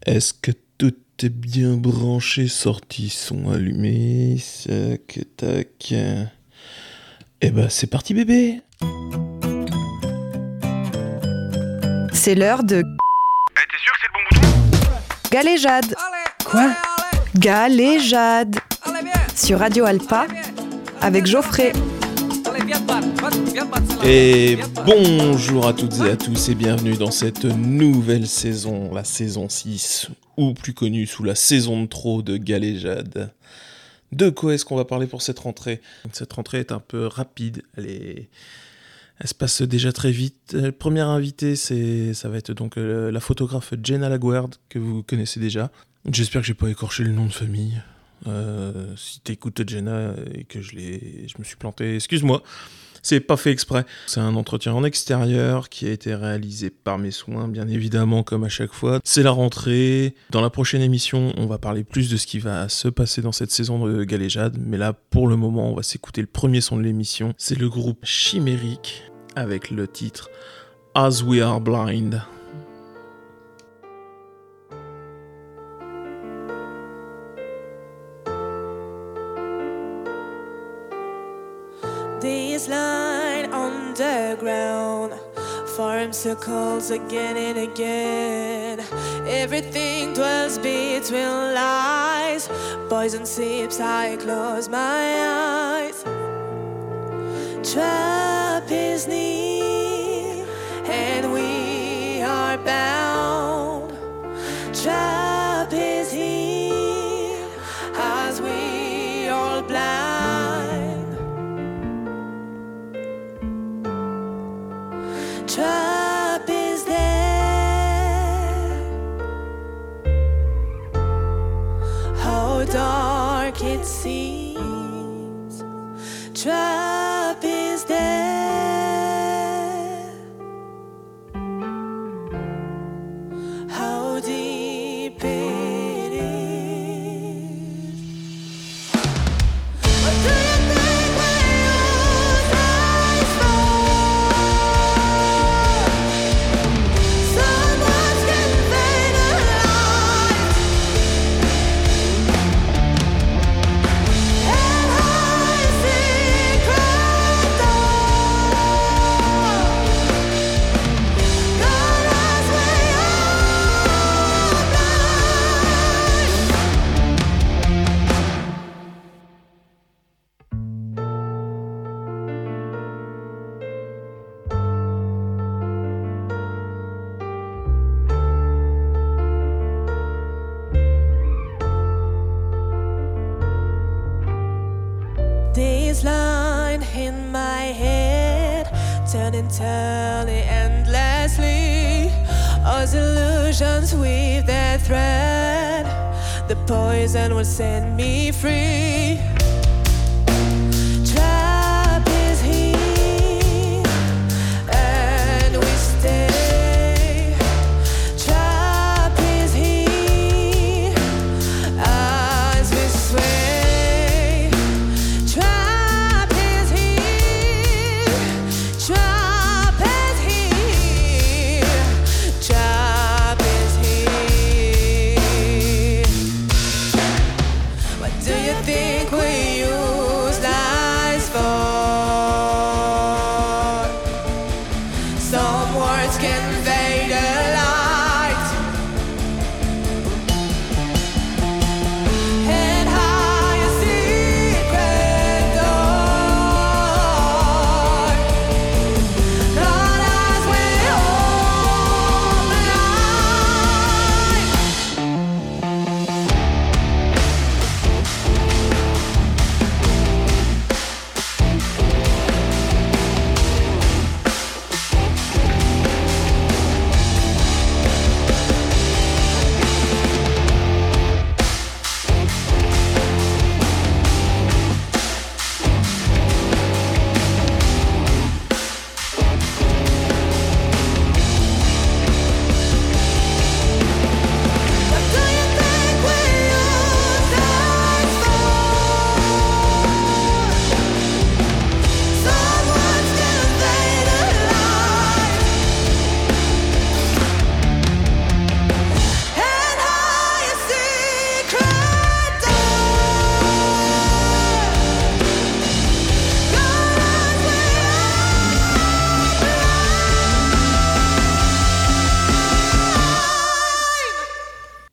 Est-ce que tout est bien branché, sorti, son allumé, tac, tac. Eh ben, c'est parti bébé. C'est l'heure de T'es sûr que c'est le bon bouton? Galéjade. Quoi? Galéjade. Sur Radio Alpa avec Geoffrey. Et bonjour à toutes et à tous et bienvenue dans cette nouvelle saison, la saison 6, ou plus connue sous la saison de trop de Galéjade. De quoi est-ce qu'on va parler pour cette rentrée? Cette rentrée est un peu rapide, elle se passe déjà très vite. Le premier invité, ça va être donc la photographe Jenna Laguerre, que vous connaissez déjà. J'espère que j'ai pas écorché le nom de famille. Si t'écoutes Jenna et que je me suis planté, excuse-moi. C'est pas fait exprès. C'est un entretien en extérieur qui a été réalisé par mes soins, bien évidemment, comme à chaque fois. C'est la rentrée. Dans la prochaine émission, on va parler plus de ce qui va se passer dans cette saison de Galéjade. Mais là, pour le moment, on va s'écouter le premier son de l'émission. C'est le groupe Chimérique avec le titre As We Are Blind. This line underground, farm circles again and again. Everything dwells between lies. Poison sips, I close my eyes. Trap is near, and we are bound. Trap is here, as we all blind. Trap is there. How dark it seems. Trap is there. How deep it is. What do you think we use eyes for? So much can fade alive. And high secret door. God, as we are blind. This line in my head, turning endlessly. As illusions weave their thread, the poison will set me free. Trap is here, and we stay. Trap is here, as we sway. Trap is here. Trap is here. Trap is here. What do you think we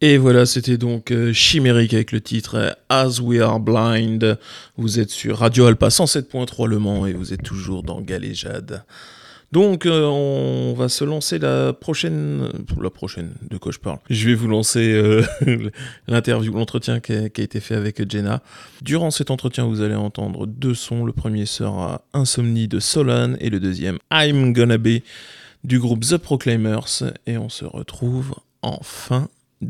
Et voilà, c'était donc Chimérique avec le titre As We Are Blind. Vous êtes sur Radio Alpa 107.3 Le Mans et vous êtes toujours dans Galéjade. Donc on va se lancer la prochaine, de quoi je parle. Je vais vous lancer l'interview, l'entretien qui a été fait avec Jenna. Durant cet entretien, vous allez entendre 2 sons. Le premier sera Insomnie de Solan et le deuxième I'm Gonna Be du groupe The Proclaimers. Et on se retrouve en fin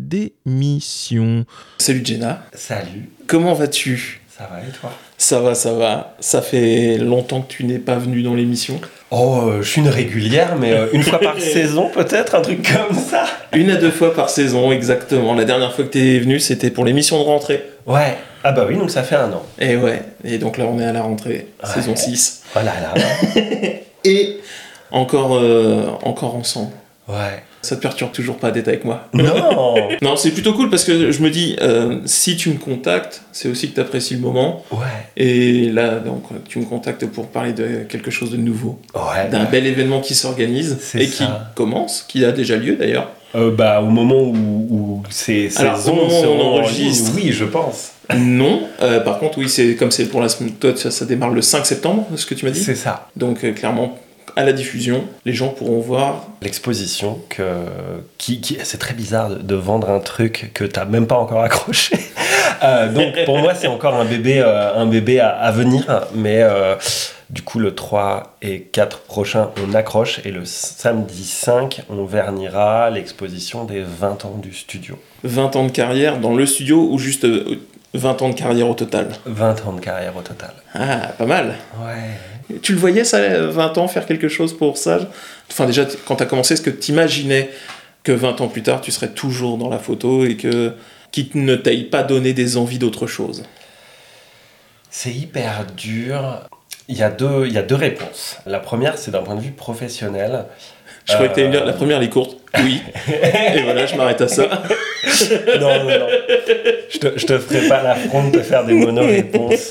d'émission. Salut Jenna. Salut. Comment vas-tu ? Ça va et toi ? Ça va. Ça fait longtemps que tu n'es pas venu dans l'émission. Oh, je suis une régulière, mais une fois par saison peut-être, un truc comme ça. 1 à 2 fois par saison, exactement. La dernière fois que tu es venu, c'était pour l'émission de rentrée. Ouais. Ah bah oui, donc ça fait 1 an. Et ouais. Et donc là, on est à la rentrée, saison 6. Voilà, là. Et encore ensemble. Ouais. Ça te perturbe toujours pas d'être avec moi ? Non. Non, c'est plutôt cool parce que je me dis, si tu me contactes, c'est aussi que tu apprécies le moment. Ouais. Et là, donc, tu me contactes pour parler de quelque chose de nouveau. Ouais. D'un bel événement qui s'organise C'est et ça. qui commence, qui a déjà lieu d'ailleurs. Au moment où ces Alors, au moment où seront on en ligne, enregistre. oui, je pense. Non, par contre, oui, c'est comme c'est pour la semaine. Toi, ça démarre le 5 septembre, ce que tu m'as dit. C'est ça. Donc, clairement, à la diffusion, les gens pourront voir. L'exposition, qui c'est très bizarre de vendre un truc que t'as même pas encore accroché. Donc pour moi, c'est encore un bébé à venir. Mais du coup, le 3 et 4 prochain, on accroche. Et le samedi 5, on vernira l'exposition des 20 ans du studio. 20 ans de carrière dans le studio ou juste 20 ans de carrière au total ? 20 ans de carrière au total. Ah, pas mal. Ouais. Tu le voyais, ça, 20 ans, faire quelque chose pour ça ? Enfin, déjà, quand tu as commencé, est-ce que tu imaginais que 20 ans plus tard, tu serais toujours dans la photo et qu'il ne t'aille pas donné des envies d'autre chose ? C'est hyper dur. Il y a deux réponses. La première, c'est d'un point de vue professionnel. Je croyais que t'allais me dire, la première, elle est courte. Oui. Et voilà, je m'arrête à ça. Non. Je te ferai pas l'affront de te faire des mono-réponses.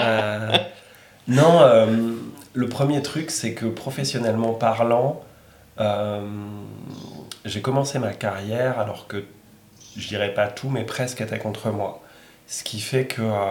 Le premier truc, c'est que professionnellement parlant, j'ai commencé ma carrière alors que, je dirais pas tout, mais presque était contre moi. Ce qui fait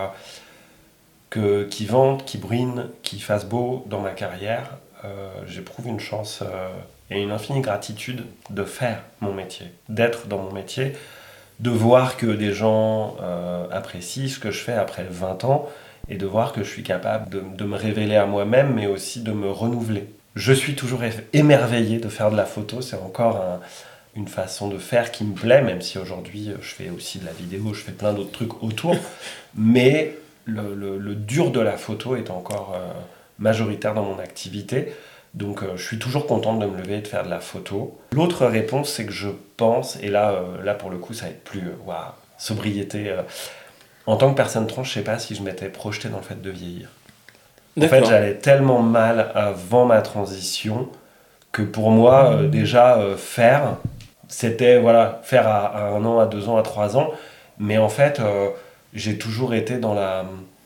que qu'il vente, qu'il brille, qu'il fasse beau dans ma carrière, j'éprouve une chance et une infinie gratitude de faire mon métier, d'être dans mon métier, de voir que des gens apprécient ce que je fais après 20 ans et de voir que je suis capable de me révéler à moi-même, mais aussi de me renouveler. Je suis toujours émerveillé de faire de la photo, c'est encore une façon de faire qui me plaît, même si aujourd'hui je fais aussi de la vidéo, je fais plein d'autres trucs autour, mais le dur de la photo est encore majoritaire dans mon activité. Donc je suis toujours contente de me lever et de faire de la photo. L'autre réponse, c'est que je pense, et là pour le coup ça va être plus sobriété. En tant que personne trans, je sais pas si je m'étais projeté dans le fait de vieillir. D'accord. En fait, j'allais tellement mal avant ma transition que pour moi, déjà, faire, c'était faire à 1 an, à 2 ans, à 3 ans. Mais en fait, j'ai toujours été dans la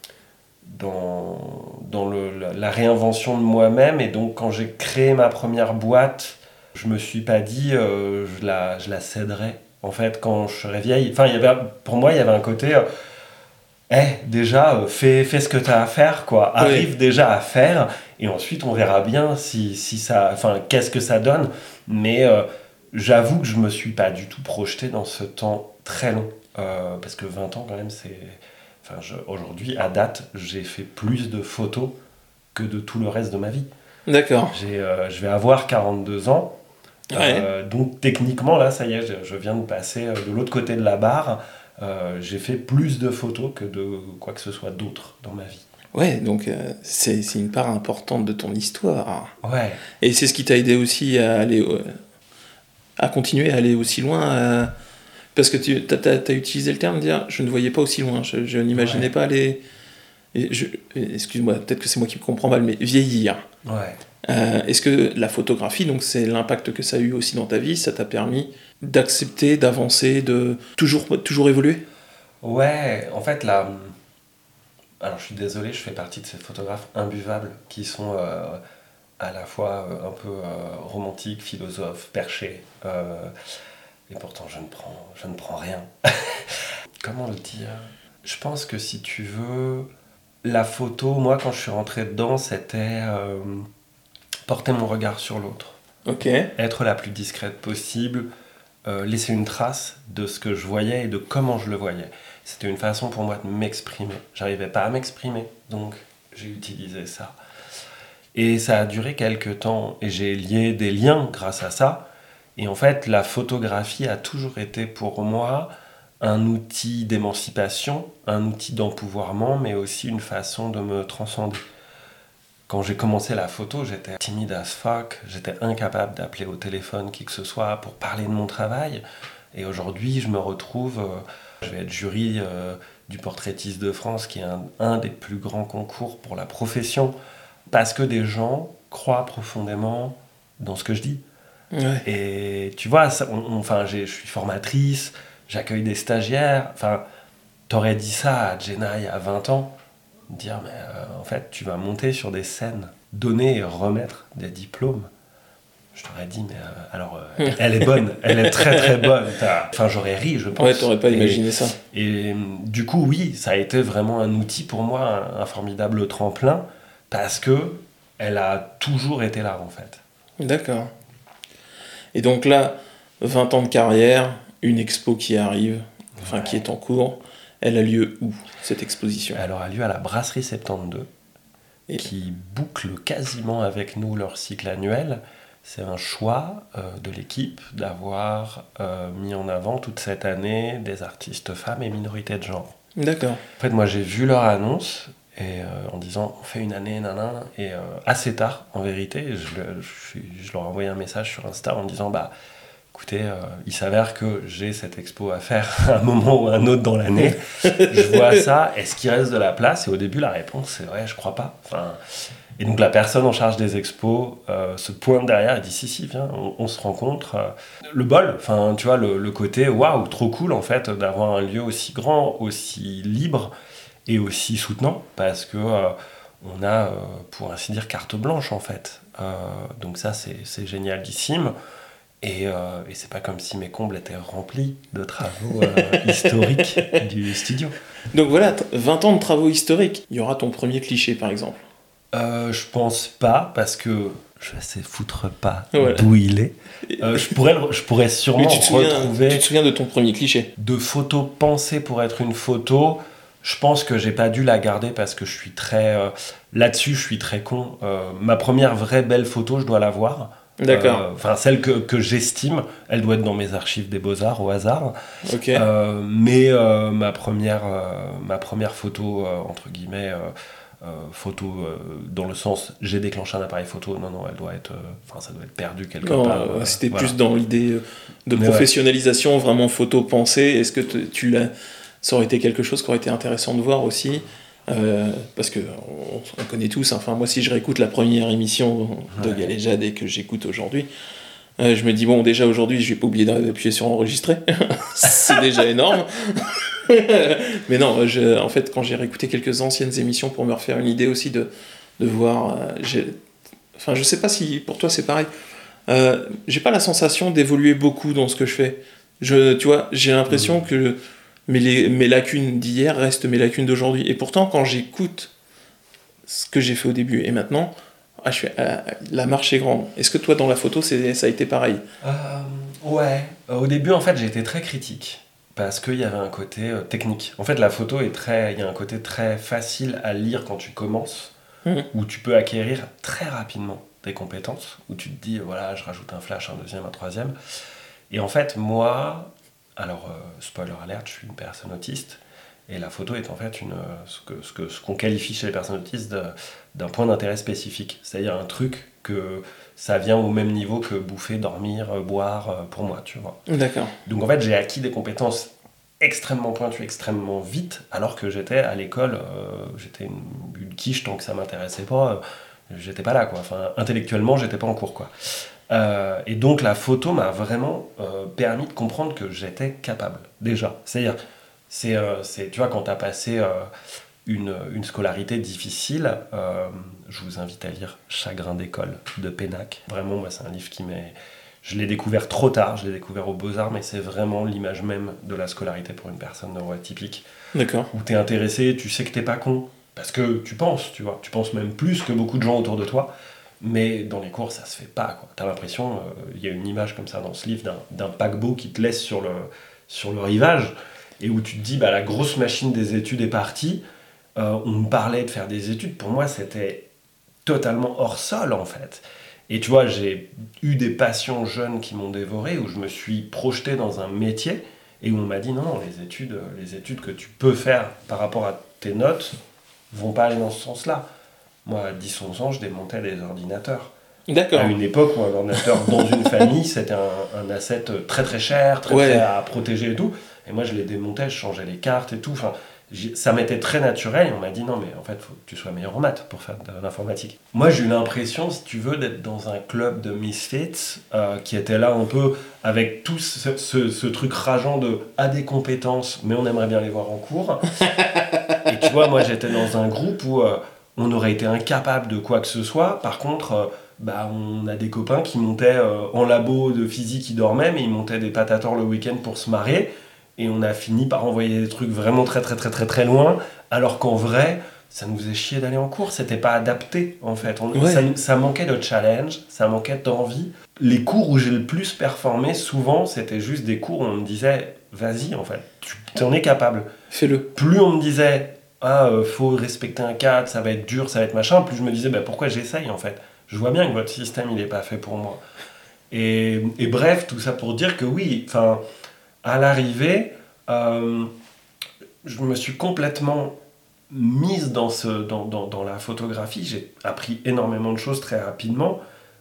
réinvention de moi-même. Et donc, quand j'ai créé ma première boîte, je me suis pas dit je la céderai. En fait, quand je serai vieille, pour moi, il y avait un côté... déjà, fais ce que tu as à faire, quoi. Arrive déjà à faire, et ensuite on verra bien si ça, qu'est-ce que ça donne. Mais j'avoue que je me suis pas du tout projeté dans ce temps très long, parce que 20 ans quand même, c'est... aujourd'hui, à date, j'ai fait plus de photos que de tout le reste de ma vie. D'accord. Je vais avoir 42 ans, donc techniquement, là, ça y est, je viens de passer de l'autre côté de la barre. J'ai fait plus de photos que de quoi que ce soit d'autre dans ma vie. Ouais, donc c'est une part importante de ton histoire. Ouais. Et c'est ce qui t'a aidé aussi à aller à continuer à aller aussi loin. Parce que tu as utilisé le terme de dire je ne voyais pas aussi loin. Je n'imaginais pas aller. Excuse-moi, peut-être que c'est moi qui me comprends mal, mais vieillir. Ouais. Est-ce que la photographie, donc c'est l'impact que ça a eu aussi dans ta vie, ça t'a permis d'accepter, d'avancer, de toujours évoluer ? Ouais, en fait, là... Alors, je suis désolé, je fais partie de ces photographes imbuvables qui sont à la fois un peu romantiques, philosophes, perchés. Et pourtant, je ne prends rien. Comment le dire ? Je pense que si tu veux, la photo, moi, quand je suis rentré dedans, c'était porter mon regard sur l'autre. Ok. Être la plus discrète possible, laisser une trace de ce que je voyais et de comment je le voyais. C'était une façon pour moi de m'exprimer. J'arrivais pas à m'exprimer, donc j'ai utilisé ça. Et ça a duré quelques temps, et j'ai lié des liens grâce à ça. Et en fait, la photographie a toujours été pour moi un outil d'émancipation, un outil d'empouvoirment, mais aussi une façon de me transcender. Quand j'ai commencé la photo, j'étais timide as fuck, j'étais incapable d'appeler au téléphone qui que ce soit pour parler de mon travail. Et aujourd'hui, je me retrouve, je vais être jury du Portraitiste de France, qui est un des plus grands concours pour la profession, parce que des gens croient profondément dans ce que je dis. Ouais. Et tu vois, je suis formatrice, j'accueille des stagiaires. Enfin, t'aurais dit ça à Jenna il y a 20 ans, dire, mais en fait, tu vas monter sur des scènes, donner et remettre des diplômes. Je t'aurais dit, mais elle est bonne, elle est très très bonne. Enfin, j'aurais ri, je pense. Ouais, t'aurais pas imaginé ça. Et du coup, oui, ça a été vraiment un outil pour moi, un formidable tremplin, parce que elle a toujours été là, en fait. D'accord. Et donc là, 20 ans de carrière, une expo qui arrive, enfin qui est en cours, elle a lieu où, cette exposition ? Elle aura lieu à la Brasserie 72, Et- qui boucle quasiment avec nous leur cycle annuel. C'est un choix de l'équipe d'avoir mis en avant toute cette année des artistes femmes et minorités de genre. D'accord. En fait, moi, j'ai vu leur annonce et, en disant on fait une année, nanana, et assez tard, en vérité, je leur ai envoyé un message sur Insta en disant écoutez, il s'avère que j'ai cette expo à faire à un moment ou à un autre dans l'année. Je vois ça, est-ce qu'il reste de la place ? Et au début, la réponse, c'est ouais, je crois pas. Et donc la personne en charge des expos se pointe derrière et dit si, viens, on se rencontre. Le bol, tu vois, le côté waouh, trop cool en fait d'avoir un lieu aussi grand, aussi libre et aussi soutenant, parce que on a, pour ainsi dire, carte blanche en fait. Donc ça, c'est génialissime. Et c'est pas comme si mes combles étaient remplis de travaux historiques du studio. Donc voilà, 20 ans de travaux historiques. Il y aura ton premier cliché, par exemple. Je pense pas, parce que je sais foutre pas Voilà. d'où il est. Je pourrais sûrement Mais tu retrouver te souviens de ton premier cliché ? de photos pensées pour être une photo. Je pense que j'ai pas dû la garder parce que je suis très... là-dessus, je suis très con. Ma première vraie belle photo, je dois l'avoir. D'accord. Celle que j'estime, elle doit être dans mes archives des Beaux-Arts au hasard. Ok. Mais ma première photo, entre guillemets, photo dans le sens j'ai déclenché un appareil photo, non, elle doit être, ça doit être perdu quelque Non, part. c'était Voilà. plus dans l'idée de Mais professionnalisation, vraiment photo pensée. Est-ce que ça aurait été quelque chose qui aurait été intéressant de voir aussi ? Parce que on connaît tous, enfin moi si je réécoute la première émission de Ouais. Galéjade et que j'écoute aujourd'hui, je me dis bon déjà aujourd'hui je vais pas oublier d'appuyer sur enregistrer, c'est déjà énorme. Mais non, en fait quand j'ai réécouté quelques anciennes émissions pour me refaire une idée aussi de voir, je sais pas si pour toi c'est pareil, j'ai pas la sensation d'évoluer beaucoup dans ce que je fais. Tu vois, j'ai l'impression que mes lacunes d'hier restent mes lacunes d'aujourd'hui. Et pourtant, quand j'écoute ce que j'ai fait au début et maintenant, la marche est grande. Est-ce que toi, dans la photo, ça a été pareil ? Ouais. Au début, en fait, j'ai été très critique parce qu'il y avait un côté technique. En fait, la photo il y a un côté très facile à lire quand tu commences, où tu peux acquérir très rapidement des compétences, où tu te dis, voilà, je rajoute un flash, un deuxième, un troisième. Et en fait, moi... Alors, spoiler alert, je suis une personne autiste, et la photo est en fait ce qu'on qualifie chez les personnes autistes d'un point d'intérêt spécifique. C'est-à-dire un truc que ça vient au même niveau que bouffer, dormir, boire, pour moi, tu vois. D'accord. Donc en fait, j'ai acquis des compétences extrêmement pointues, extrêmement vite, alors que j'étais à l'école, j'étais une quiche tant que ça m'intéressait pas, j'étais pas là, quoi. Enfin, intellectuellement, j'étais pas en cours, quoi. Et donc la photo m'a vraiment permis de comprendre que j'étais capable, déjà. C'est-à-dire, tu vois, quand tu as passé une scolarité difficile, je vous invite à lire Chagrin d'école de Pénac. Vraiment, moi, c'est un livre qui m'est... Je l'ai découvert trop tard, je l'ai découvert aux Beaux-Arts, mais c'est vraiment l'image même de la scolarité pour une personne neuroatypique. D'accord. Où t'es intéressé, tu sais que t'es pas con, parce que tu penses, tu vois. Tu penses même plus que beaucoup de gens autour de toi, mais dans les cours, ça se fait pas, quoi. T'as l'impression, il y a une image comme ça dans ce livre, d'un paquebot qui te laisse sur le rivage, et où tu te dis, bah, la grosse machine des études est partie. On me parlait de faire des études, pour moi, c'était totalement hors sol, en fait. Et tu vois, j'ai eu des passions jeunes qui m'ont dévoré, où je me suis projeté dans un métier, et où on m'a dit non, les études que tu peux faire par rapport à tes notes vont pas aller dans ce sens-là. Moi, à 10-11 ans, je démontais des ordinateurs. D'accord. À une époque où un ordinateur dans une famille, c'était un asset très très cher, très à protéger et tout. Et moi, je les démontais, je changeais les cartes et tout. Enfin, ça m'était très naturel et on m'a dit non, mais en fait, il faut que tu sois meilleur en maths pour faire de l'informatique. Moi, j'ai eu l'impression, si tu veux, d'être dans un club de misfits qui était là un peu avec tout ce truc rageant de des compétences, mais on aimerait bien les voir en cours. Et tu vois, moi, j'étais dans un groupe où on aurait été incapable de quoi que ce soit. Par contre, on a des copains qui montaient en labo de physique, qui dormaient, mais ils montaient des patators le week-end pour se marrer. Et on a fini par envoyer des trucs vraiment très très très très très loin, alors qu'en vrai, ça nous faisait chier d'aller en cours, c'était pas adapté en fait. Ça manquait de challenge, ça manquait d'envie. Les cours où j'ai le plus performé, souvent, c'était juste des cours où on me disait « Vas-y en fait, tu en es capable. » Fais-le. Plus on me disait « faut respecter un cadre, ça va être dur, ça va être machin », plus je me disais pourquoi j'essaye en fait. Je vois bien que votre système il est pas fait pour moi. Et bref, tout ça pour dire que oui, enfin... À l'arrivée, je me suis complètement mise dans la photographie. J'ai appris énormément de choses très rapidement.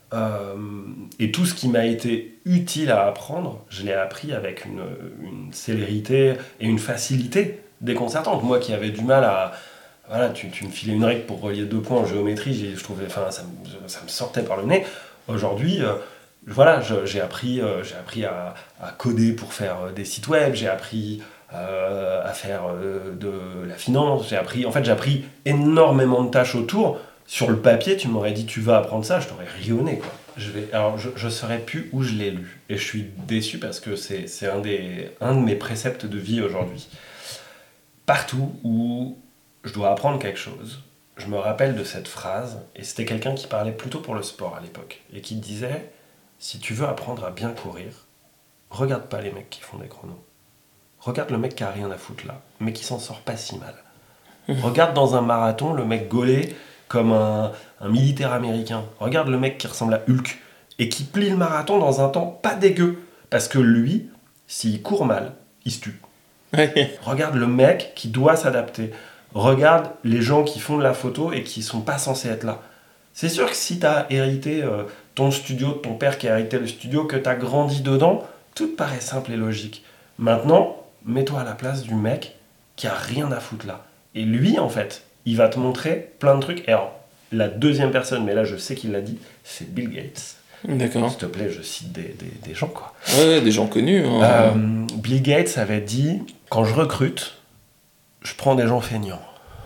Et tout ce qui m'a été utile à apprendre, je l'ai appris avec une célérité et une facilité déconcertante. Moi qui avais du mal à... Voilà, tu me filais une règle pour relier 2 points en géométrie, je trouvais, ça me sortait par le nez. Aujourd'hui... Voilà, j'ai appris à coder pour faire des sites web, j'ai appris à faire de la finance, j'ai appris énormément de tâches autour. Sur le papier, tu m'aurais dit tu vas apprendre ça, je t'aurais rionné, quoi. Je saurais plus où je l'ai lu et je suis déçu parce que c'est un de mes préceptes de vie aujourd'hui. Partout où je dois apprendre quelque chose, je me rappelle de cette phrase, et c'était quelqu'un qui parlait plutôt pour le sport à l'époque et qui disait: si tu veux apprendre à bien courir, regarde pas les mecs qui font des chronos. Regarde le mec qui a rien à foutre là, mais qui s'en sort pas si mal. Regarde dans un marathon le mec gaulé comme un militaire américain. Regarde le mec qui ressemble à Hulk et qui plie le marathon dans un temps pas dégueu. Parce que lui, s'il court mal, il se tue. Regarde le mec qui doit s'adapter. Regarde les gens qui font de la photo et qui sont pas censés être là. C'est sûr que si t'as hérité ton studio de ton père qui a hérité le studio, que t'as grandi dedans, tout te paraît simple et logique. Maintenant, mets-toi à la place du mec qui a rien à foutre là. Et lui, en fait, il va te montrer plein de trucs. Et alors, la deuxième personne, mais là je sais qu'il l'a dit, c'est Bill Gates. D'accord. S'il te plaît, je cite des gens, quoi. Ouais, des gens connus. Hein. Bill Gates avait dit, quand je recrute, je prends des gens feignants.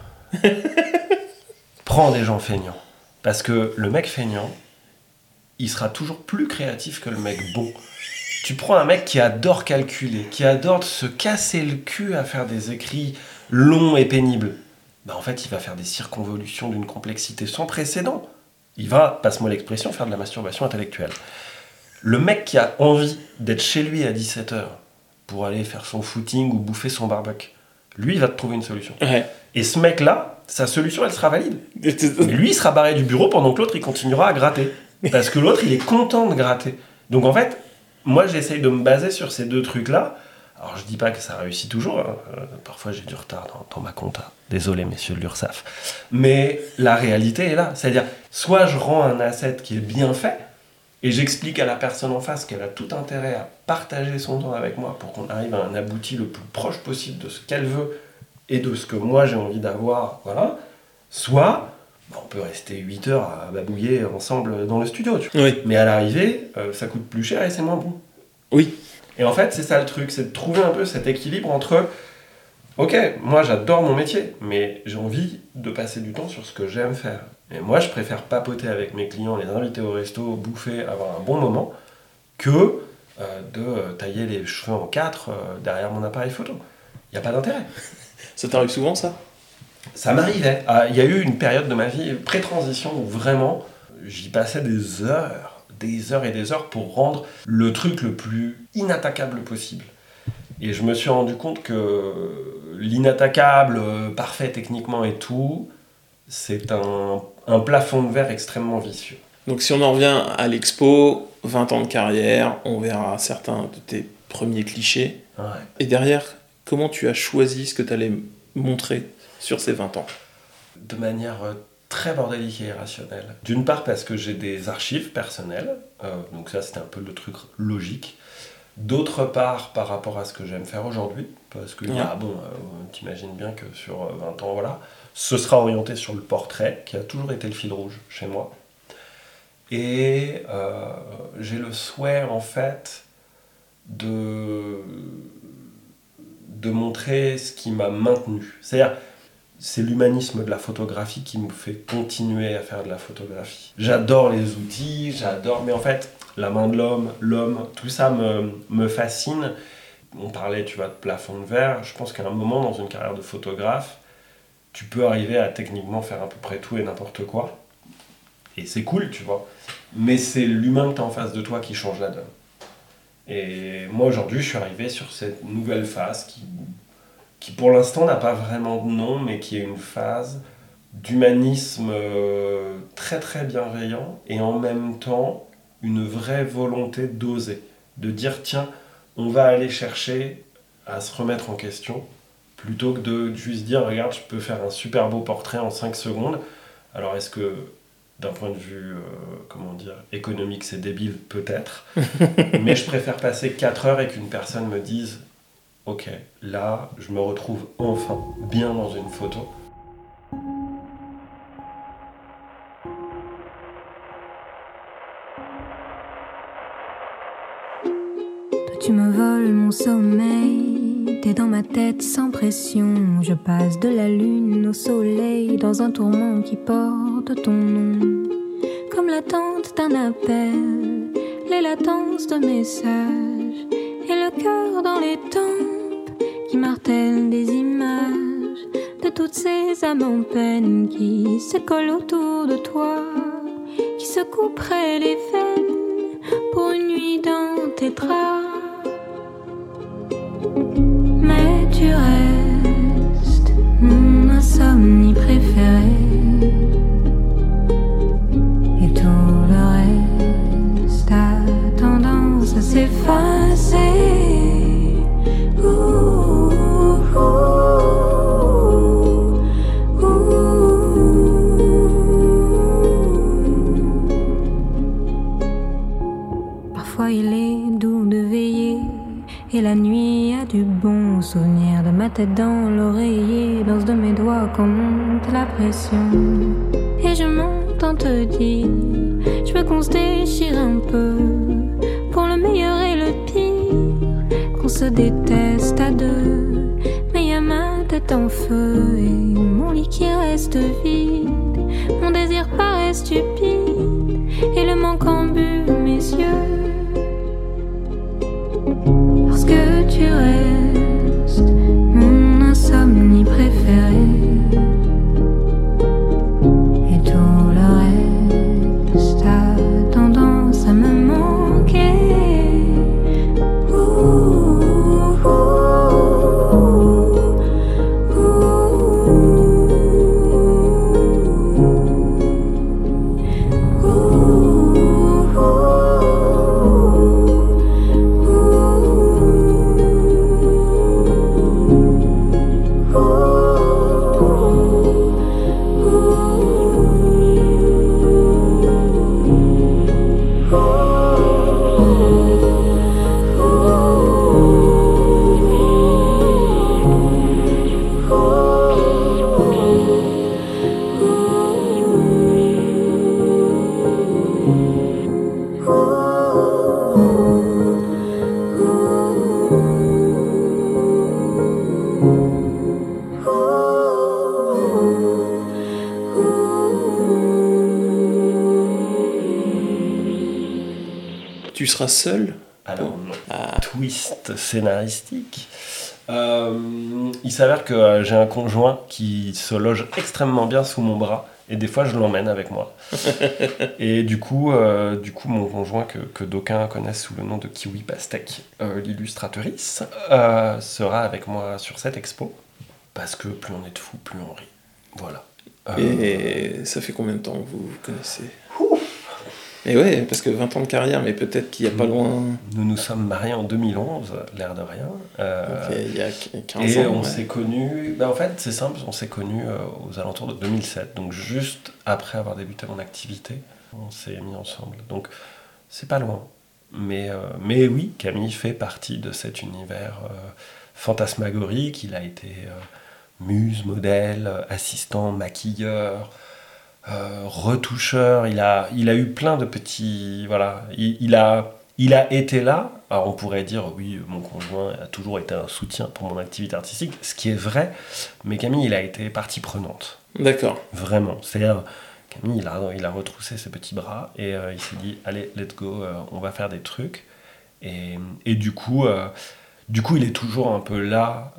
Prends des gens feignants. Parce que le mec feignant, il sera toujours plus créatif que le mec bon. Tu prends un mec qui adore calculer, qui adore se casser le cul à faire des écrits longs et pénibles. En fait, il va faire des circonvolutions d'une complexité sans précédent. Il va, passe-moi l'expression, faire de la masturbation intellectuelle. Le mec qui a envie d'être chez lui à 17h pour aller faire son footing ou bouffer son barbecue, lui, il va te trouver une solution. Ouais. Et ce mec-là, sa solution, elle sera valide. Mais lui, il sera barré du bureau pendant que l'autre, il continuera à gratter. Parce que l'autre, il est content de gratter. Donc en fait, moi, j'essaye de me baser sur ces 2 trucs-là. Alors, je dis pas que ça réussit toujours. Hein. Parfois, j'ai du retard dans ma compta. Désolé, messieurs de l'URSSAF. Mais la réalité est là. C'est-à-dire, soit je rends un asset qui est bien fait, et j'explique à la personne en face qu'elle a tout intérêt à partager son temps avec moi pour qu'on arrive à un abouti le plus proche possible de ce qu'elle veut et de ce que moi j'ai envie d'avoir, voilà. Soit on peut rester 8 heures à babouiller ensemble dans le studio, tu vois. Oui. Mais à l'arrivée, ça coûte plus cher et c'est moins bon. Oui. Et en fait, c'est ça le truc, c'est de trouver un peu cet équilibre entre ok, moi j'adore mon métier, mais j'ai envie de passer du temps sur ce que j'aime faire. Et moi, je préfère papoter avec mes clients, les inviter au resto, bouffer, avoir un bon moment, que de tailler les cheveux en 4 derrière mon appareil photo. Il n'y a pas d'intérêt. Ça t'arrive souvent, ça ? Ça m'arrivait. Il y a eu une période de ma vie, pré-transition, où vraiment, j'y passais des heures et des heures pour rendre le truc le plus inattaquable possible. Et je me suis rendu compte que l'inattaquable, parfait techniquement et tout, c'est un plafond de verre extrêmement vicieux. Donc si on en revient à l'expo, 20 ans de carrière, on verra certains de tes premiers clichés. Ouais. Et derrière, comment tu as choisi ce que tu allais montrer sur ces 20 ans ? De manière très bordélique et irrationnelle. D'une part parce que j'ai des archives personnelles, donc ça c'était un peu le truc logique. D'autre part par rapport à ce que j'aime faire aujourd'hui, parce que t'imagines bien que sur 20 ans, voilà, ce sera orienté sur le portrait, qui a toujours été le fil rouge chez moi. Et j'ai le souhait en fait de montrer ce qui m'a maintenu. C'est-à-dire, c'est l'humanisme de la photographie qui me fait continuer à faire de la photographie. J'adore les outils, mais en fait, la main de l'homme, tout ça me fascine. On parlait, tu vois, de plafond de verre. Je pense qu'à un moment, dans une carrière de photographe, tu peux arriver à techniquement faire à peu près tout et n'importe quoi. Et c'est cool, tu vois. Mais c'est l'humain que tu as en face de toi qui change la donne. Et moi, aujourd'hui, je suis arrivé sur cette nouvelle phase qui pour l'instant n'a pas vraiment de nom, mais qui est une phase d'humanisme très très bienveillant et en même temps une vraie volonté d'oser, de dire tiens, on va aller chercher à se remettre en question plutôt que de juste dire regarde, je peux faire un super beau portrait en 5 secondes. Alors est-ce que d'un point de vue économique, c'est débile, peut-être. Mais je préfère passer 4 heures et qu'une personne me dise « Ok, là, je me retrouve enfin bien dans une photo. » Toi, tu me voles mon sommeil. T'es dans ma tête sans pression. Je passe de la lune au soleil dans un tourment qui porte ton nom. Comme l'attente d'un appel, les latences de messages et le cœur dans les tempes qui martèlent des images de toutes ces âmes en peine qui se collent autour de toi, qui se couperaient les veines pour une nuit dans tes draps. Mais tu restes mon insomnie préférée. Et tout le reste a tendance à s'effacer. Parfois il est doux de veiller et la nuit a du bon souvenir de ma tête dans l'oreiller, danse de mes doigts quand monte la pression. Et je m'entends te dire, je veux qu'on se déchire un peu, pour le meilleur et le pire, qu'on se déteste à deux. Mais y a ma tête en feu et mon lit qui reste vide, mon désir paraît stupide et le manque embue mes yeux. Parce que tu restes mon insomnie préférée. Et tout le reste a tendance à me manquer. seras seul? Alors non. Twist scénaristique. Il s'avère que j'ai un conjoint qui se loge extrêmement bien sous mon bras et des fois je l'emmène avec moi. Et du coup mon conjoint que d'aucuns connaissent sous le nom de Kiwi Pastèque, l'illustratrice, sera avec moi sur cette expo parce que plus on est de fous, plus on rit. Voilà. Et ça fait combien de temps que vous vous connaissez? Et ouais, parce que 20 ans de carrière, mais peut-être qu'il n'y a pas loin... Nous nous sommes mariés en 2011, l'air de rien. Ok, il y a 15 et ans. on s'est connus... en fait, c'est simple, on s'est connus aux alentours de 2007. Donc juste après avoir débuté mon activité, on s'est mis ensemble. Donc c'est pas loin. Mais oui, Camille fait partie de cet univers fantasmagorique. Il a été muse, modèle, assistant, maquilleur... retoucheur, il a eu plein de petits... Voilà, il a été là. Alors on pourrait dire, oui, mon conjoint a toujours été un soutien pour mon activité artistique, ce qui est vrai, mais Camille, il a été partie prenante. D'accord. Vraiment. C'est-à-dire, Camille, il a retroussé ses petits bras et il s'est dit, allez, let's go, on va faire des trucs. Et du coup, il est toujours un peu là.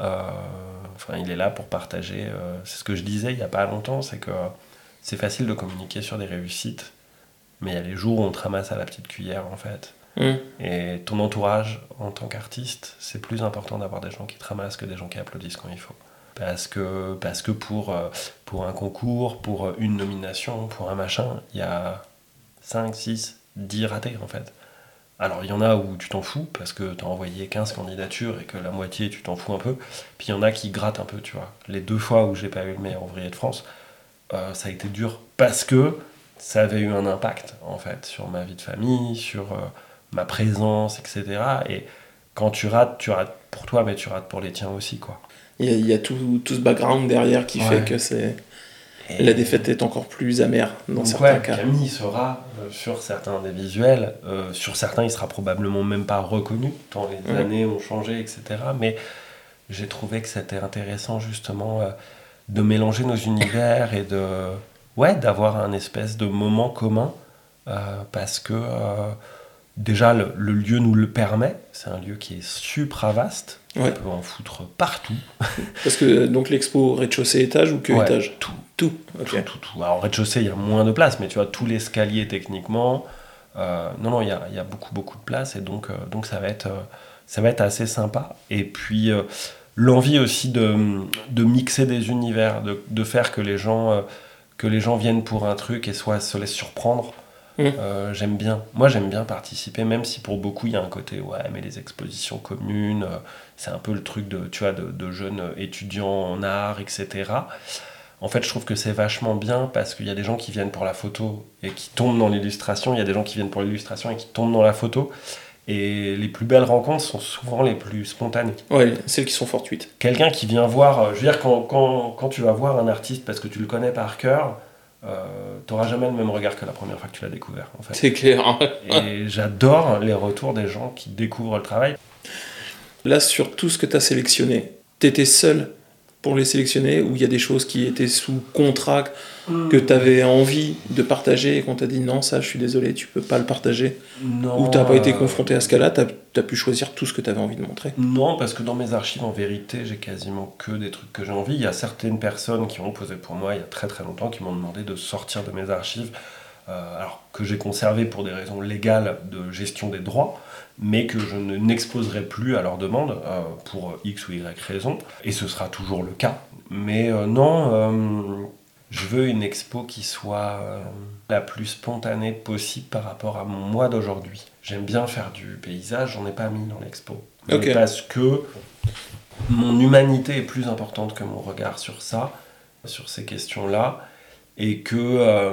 Il est là pour partager. C'est ce que je disais il n'y a pas longtemps, c'est que c'est facile de communiquer sur des réussites, mais il y a les jours où on te ramasse à la petite cuillère, en fait. Et ton entourage, en tant qu'artiste, c'est plus important d'avoir des gens qui te ramassent que des gens qui applaudissent quand il faut. Parce que pour un concours, pour une nomination, pour un machin, il y a 5, 6, 10 ratés, en fait. Alors, il y en a où tu t'en fous, parce que t'as envoyé 15 candidatures et que la moitié, tu t'en fous un peu. Puis il y en a qui grattent un peu, tu vois. Les 2 fois où j'ai pas eu le meilleur ouvrier de France, ça a été dur parce que ça avait eu un impact en fait sur ma vie de famille, sur ma présence, etc. Et quand tu rates pour toi, mais tu rates pour les tiens aussi, quoi. Il y a tout ce background derrière qui fait que la défaite est encore plus amère dans certains cas. Camille sera sur certains des visuels, sur certains il sera probablement même pas reconnu tant les années ont changé, etc. Mais j'ai trouvé que c'était intéressant justement de mélanger nos univers et d'avoir un espèce de moment commun parce que déjà le lieu nous le permet, c'est un lieu qui est supra vaste, on peut en foutre partout. Parce que donc l'expo rez-de-chaussée étage ou que étage? Tout. Okay. Tout. Alors rez-de-chaussée il y a moins de place, mais tu vois tout l'escalier techniquement, il y a beaucoup de place et donc ça va être assez sympa. Et puis l'envie aussi de mixer des univers, de faire que les gens viennent pour un truc et se laissent surprendre. J'aime bien. Moi, j'aime bien participer, même si pour beaucoup, il y a un côté, mais les expositions communes, c'est un peu le truc de jeunes étudiants en art, etc. En fait, je trouve que c'est vachement bien parce qu'il y a des gens qui viennent pour la photo et qui tombent dans l'illustration. Il y a des gens qui viennent pour l'illustration et qui tombent dans la photo. Et les plus belles rencontres sont souvent les plus spontanées. Ouais, celles qui sont fortuites. Quelqu'un qui vient voir, je veux dire, quand tu vas voir un artiste parce que tu le connais par cœur, t'auras jamais le même regard que la première fois que tu l'as découvert. En fait. C'est clair. Et j'adore les retours des gens qui découvrent le travail. Là, sur tout ce que t'as sélectionné, t'étais seul pour les sélectionner ou il y a des choses qui étaient sous contrat que t'avais envie de partager et qu'on t'a dit non, ça je suis désolé, tu peux pas le partager? Non, ou t'as pas été confronté à ce cas-là, t'as pu choisir tout ce que t'avais envie de montrer? Non, parce que dans mes archives, en vérité, j'ai quasiment que des trucs que j'ai envie. Il y a certaines personnes qui ont posé pour moi il y a très très longtemps, qui m'ont demandé de sortir de mes archives, alors que j'ai conservé pour des raisons légales de gestion des droits, mais que je n'exposerai plus à leur demande pour X ou Y raison, et ce sera toujours le cas. Mais je veux une expo qui soit la plus spontanée possible par rapport à mon moi d'aujourd'hui. J'aime bien faire du paysage, j'en ai pas mis dans l'expo. Okay. Parce que mon humanité est plus importante que mon regard sur ça, sur ces questions-là, et que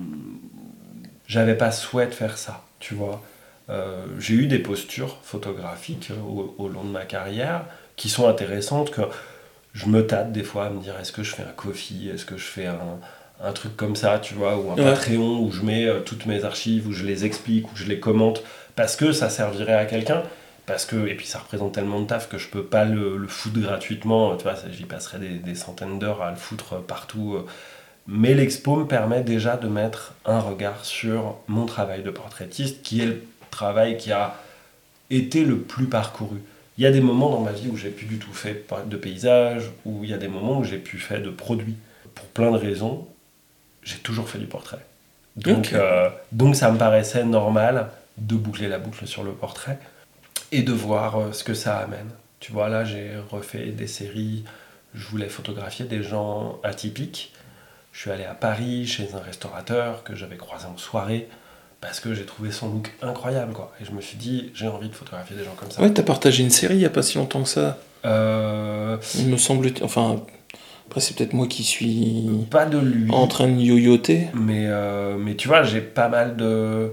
j'avais pas souhait de faire ça, tu vois. J'ai eu des postures photographiques au long de ma carrière qui sont intéressantes, que je me tâte des fois à me dire est-ce que je fais un Ko-fi, est-ce que je fais un truc comme ça, tu vois, ou un Patreon où je mets toutes mes archives, où je les explique, où je les commente, parce que ça servirait à quelqu'un, et puis ça représente tellement de taf que je peux pas le foutre gratuitement, tu vois, j'y passerais des centaines d'heures à le foutre partout. Mais l'expo me permet déjà de mettre un regard sur mon travail de portraitiste, qui est travail qui a été le plus parcouru. Il y a des moments dans ma vie où j'ai plus du tout fait de paysage, où il y a des moments où j'ai plus fait de produits. Pour plein de raisons, j'ai toujours fait du portrait. Donc ça me paraissait normal de boucler la boucle sur le portrait et de voir ce que ça amène. Tu vois, là, j'ai refait des séries, je voulais photographier des gens atypiques. Je suis allé à Paris chez un restaurateur que j'avais croisé en soirée parce que j'ai trouvé son look incroyable, quoi. Et je me suis dit, j'ai envie de photographier des gens comme ça. Ouais, t'as partagé une série il n'y a pas si longtemps que ça. Il me semble... Enfin, après, c'est peut-être moi qui suis pas de lui, en train de yo-yoter. Mais tu vois, j'ai pas mal de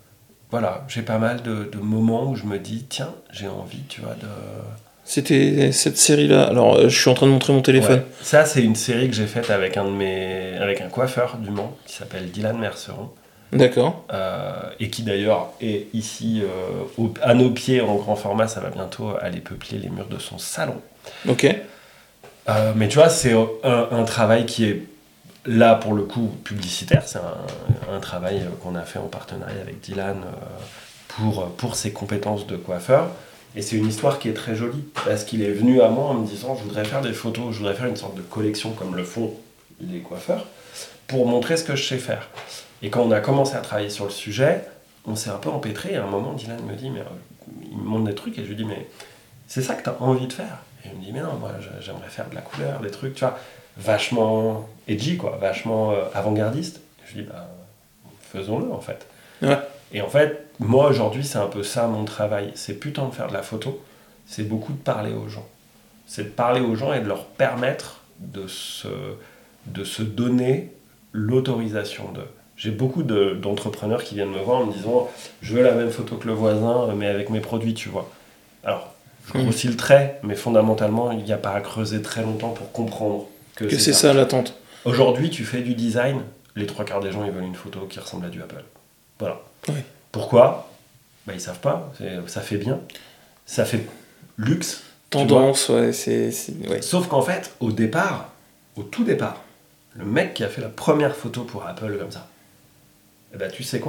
moments où je me dis, tiens, j'ai envie, tu vois, de... C'était cette série-là. Alors, je suis en train de montrer mon téléphone. Ouais. Ça, c'est une série que j'ai faite avec un coiffeur du Mans qui s'appelle Dylan Merceron. D'accord. Et qui d'ailleurs est ici à nos pieds en grand format. Ça va bientôt aller peupler les murs de son salon. Ok. Mais tu vois, c'est un travail qui est là pour le coup publicitaire. C'est un travail qu'on a fait en partenariat avec Dylan pour ses compétences de coiffeur. Et c'est une histoire qui est très jolie, parce qu'il est venu à moi en me disant, je voudrais faire des photos, je voudrais faire une sorte de collection comme le font les coiffeurs, pour montrer ce que je sais faire. Et quand on a commencé à travailler sur le sujet, on s'est un peu empêtré, et à un moment, Dylan me dit, mais il me montre des trucs, et je lui dis, mais c'est ça que tu as envie de faire? Et il me dit, mais non, moi j'aimerais faire de la couleur, des trucs, tu vois, vachement edgy, quoi, vachement avant-gardiste. Et je lui dis, bah, faisons-le, en fait. Ouais. Et en fait, moi aujourd'hui, c'est un peu ça mon travail. C'est plus tant de faire de la photo, c'est beaucoup de parler aux gens. C'est de parler aux gens et de leur permettre de se donner l'autorisation de. J'ai beaucoup d'entrepreneurs qui viennent me voir en me disant « Je veux la même photo que le voisin, mais avec mes produits, tu vois. » Alors, je grossis le trait, mais fondamentalement, il n'y a pas à creuser très longtemps pour comprendre que c'est ça l'attente. Aujourd'hui, tu fais du design, les 3/4 des gens, ils veulent une photo qui ressemble à du Apple. Voilà. Oui. Pourquoi ? Bah, ils savent pas. Ça fait bien. Ça fait luxe. Tendance, ouais, ouais. Sauf qu'en fait, au tout départ, le mec qui a fait la première photo pour Apple comme ça, eh ben, tu sais quoi ?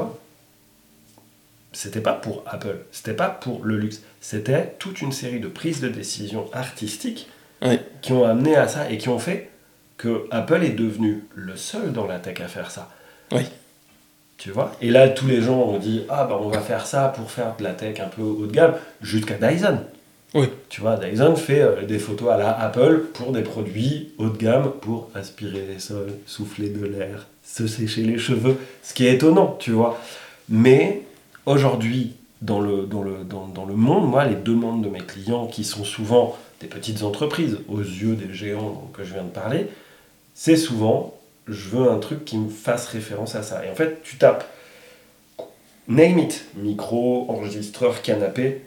C'était pas pour Apple, c'était pas pour le luxe. C'était toute une série de prises de décision artistiques qui ont amené à ça et qui ont fait que Apple est devenu le seul dans la tech à faire ça. Oui. Tu vois ? Et là, tous les gens ont dit « Ah, bah on va faire ça pour faire de la tech un peu haut de gamme, jusqu'à Dyson. » Oui. Tu vois, Dyson fait des photos à la Apple pour des produits haut de gamme, pour aspirer les sols, souffler de l'air, se sécher les cheveux, ce qui est étonnant, tu vois. Mais aujourd'hui, dans le monde, moi, les demandes de mes clients, qui sont souvent des petites entreprises, aux yeux des géants que je viens de parler, c'est souvent... je veux un truc qui me fasse référence à ça. Et en fait, tu tapes name it, micro, enregistreur, canapé.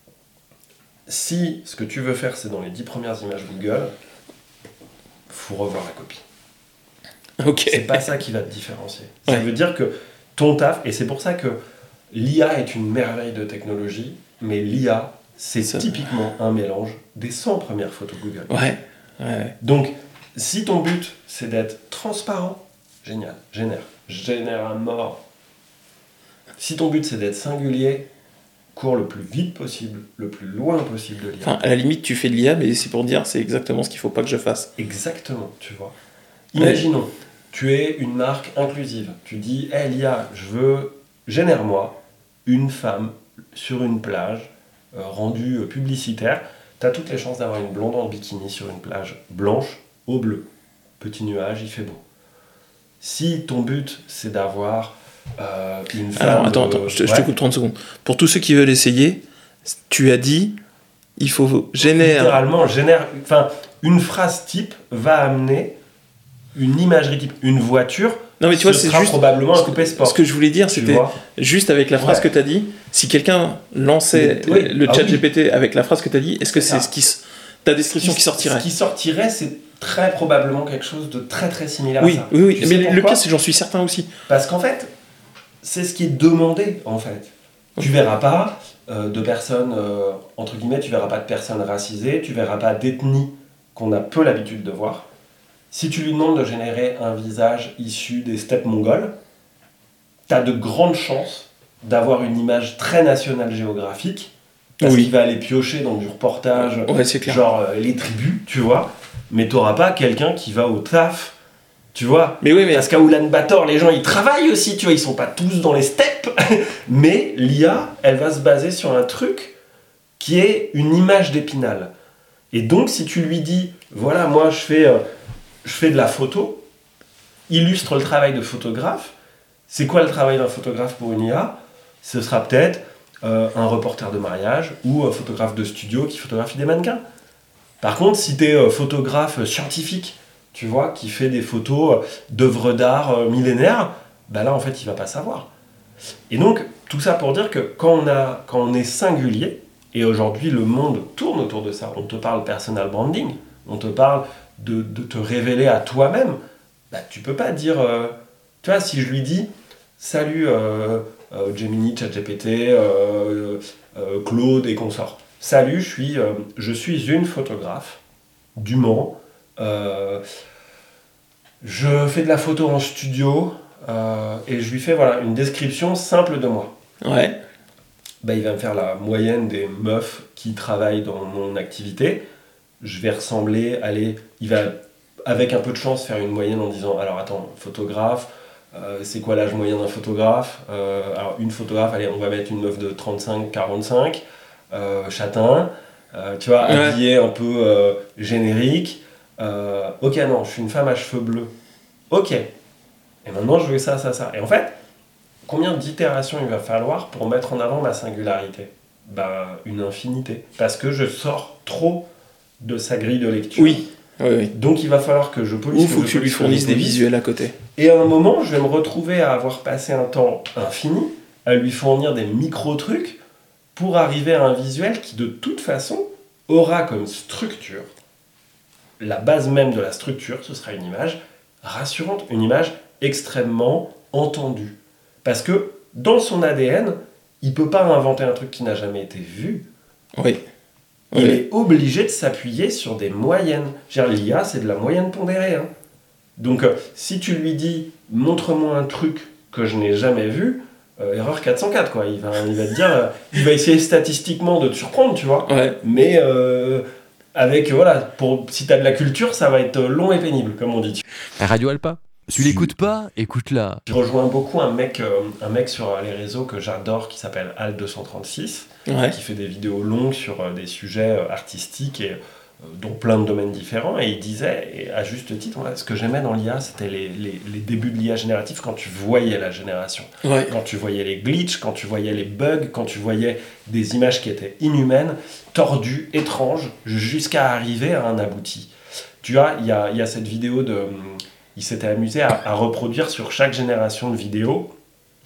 Si ce que tu veux faire, c'est dans les 10 premières images Google, faut revoir la copie. Ok. C'est pas ça qui va te différencier. Ouais. Ça veut dire que ton taf, et c'est pour ça que l'IA est une merveille de technologie, mais l'IA, c'est typiquement un mélange des 100 premières photos Google. Ouais. Donc, si ton but, c'est d'être transparent, génial, génère à mort. Si ton but, c'est d'être singulier, cours le plus vite possible, le plus loin possible de l'IA. Enfin, à la limite, tu fais de l'IA, mais c'est pour dire c'est exactement ce qu'il ne faut pas que je fasse. Exactement, tu vois. Imaginons, tu es une marque inclusive. Tu dis, hey, l'IA, génère-moi une femme sur une plage rendue publicitaire. Tu as toutes les chances d'avoir une blonde en bikini sur une plage blanche au bleu. Petit nuage, il fait beau. Si ton but, c'est d'avoir une femme... Alors, attends, je te coupe 30 secondes. Pour tous ceux qui veulent essayer, tu as dit, il faut littéralement, une phrase type va amener une imagerie type. Une voiture, non, mais tu vois, c'est juste probablement un coupé sport. Ce que je voulais dire, c'était juste avec la phrase que tu as dit, si quelqu'un lançait le chat GPT avec la phrase que tu as dit, est-ce que c'est ta description qui sortirait ? Ce qui sortirait, c'est très probablement quelque chose de très très similaire à ça. Oui, mais le pire, c'est que j'en suis certain aussi. Parce qu'en fait, c'est ce qui est demandé, en fait. Tu verras pas de personnes, entre guillemets, tu verras pas de personnes racisées, tu verras pas d'ethnie qu'on a peu l'habitude de voir. Si tu lui demandes de générer un visage issu des steppes mongoles, tu as de grandes chances d'avoir une image très National Geographic, parce qu'il va aller piocher dans du reportage, c'est clair. genre les tribus, tu vois, mais t'auras pas quelqu'un qui va au taf, tu vois. Mais oui, mais Parce qu'à Oulan-Bator, les gens ils travaillent aussi, tu vois, ils sont pas tous dans les steppes, mais l'IA, elle va se baser sur un truc qui est une image d'Épinal. Et donc, si tu lui dis, voilà, moi je fais de la photo, illustre le travail de photographe, c'est quoi le travail d'un photographe pour une IA ? Ce sera peut-être un reporter de mariage ou un photographe de studio qui photographie des mannequins. Par contre, si tu es photographe scientifique, tu vois, qui fait des photos d'œuvres d'art millénaires, bah là, en fait, il va pas savoir. Et donc, tout ça pour dire que quand on est singulier, et aujourd'hui, le monde tourne autour de ça, on te parle personal branding, on te parle de te révéler à toi-même, bah, tu peux pas dire... tu vois, si je lui dis « Salut Gemini, ChatGPT, Claude et consorts. Salut, je suis une photographe du Mans. Je fais de la photo en studio et je lui fais une description simple de moi. » Ouais. Bah, il va me faire la moyenne des meufs qui travaillent dans mon activité. Je vais ressembler, il va, avec un peu de chance, faire une moyenne en disant « Alors attends, photographe, c'est quoi l'âge moyen d'un photographe ? Alors une photographe, allez, on va mettre une meuf de 35-45, châtain, tu vois, habillée un peu générique. Ok, non, je suis une femme à cheveux bleus. Ok. Et maintenant, je veux ça. Et en fait, combien d'itérations il va falloir pour mettre en avant ma singularité ? Ben, une infinité. Parce que je sors trop de sa grille de lecture. Oui. Donc il va falloir que je police. Ou il faut que tu lui fournisses des visuels à côté. Et à un moment, je vais me retrouver à avoir passé un temps infini à lui fournir des micro-trucs pour arriver à un visuel qui, de toute façon, aura comme structure, la base même de la structure, ce sera une image rassurante, une image extrêmement entendue. Parce que dans son ADN, il ne peut pas inventer un truc qui n'a jamais été vu. Oui. Il est obligé de s'appuyer sur des moyennes. L'IA, c'est de la moyenne pondérée. Hein. Donc, si tu lui dis « montre-moi un truc que je n'ai jamais vu », erreur 404, quoi. Il va te dire, il va essayer statistiquement de te surprendre, tu vois. Ouais. Mais avec, si tu as de la culture, ça va être long et pénible, comme on dit. Radio Alpa. Tu l'écoutes pas, écoute-la. Je rejoins beaucoup un mec sur les réseaux que j'adore qui s'appelle Al236, qui fait des vidéos longues sur des sujets artistiques et dans plein de domaines différents. Et il disait, et à juste titre, ce que j'aimais dans l'IA, c'était les débuts de l'IA générative quand tu voyais la génération. Ouais. Quand tu voyais les glitches, quand tu voyais les bugs, quand tu voyais des images qui étaient inhumaines, tordues, étranges, jusqu'à arriver à un abouti. Tu vois, il y a cette vidéo il s'était amusé à reproduire sur chaque génération de vidéos,